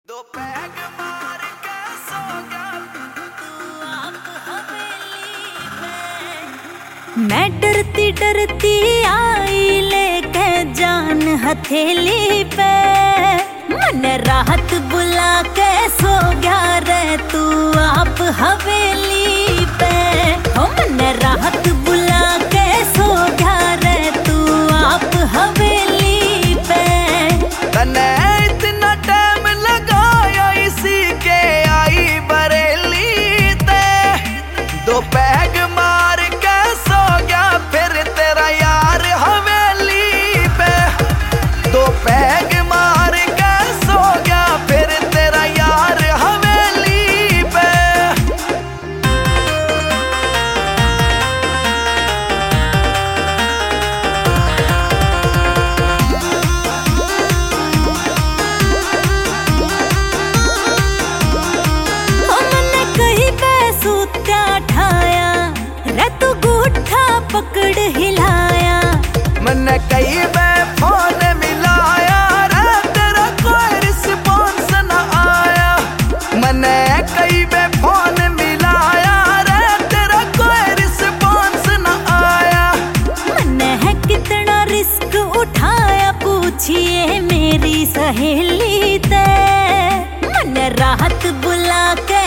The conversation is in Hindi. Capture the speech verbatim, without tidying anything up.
दो पैग मार के सो गया तू आप हवेली पे। मैं डरती डरती आई लेके जान हथेली पे। मन राहत बुला के सो गया रे तू आप हवेली पे। हो मन राहत बुला के सो गया रे तू आप हवेली पे। तने इतना टाइम लगाया इसी के आई बरेली ते। दो पैग मार के सो गया फिर तेरा यार हवेली पे। दो पैग मार के सो गया फिर तेरा यार हवेली पे। पकड़ हिलाया मैंने कई बार फोन मिलाया रे तेरा कोई रिस्पॉन्स न आया। मैंने कई बार फोन मिलाया रे तेरा कोई रिस्पॉन्स न आया। मैंने है कितना रिस्क उठाया पूछिए मेरी सहेली ते। मन राहत बुला के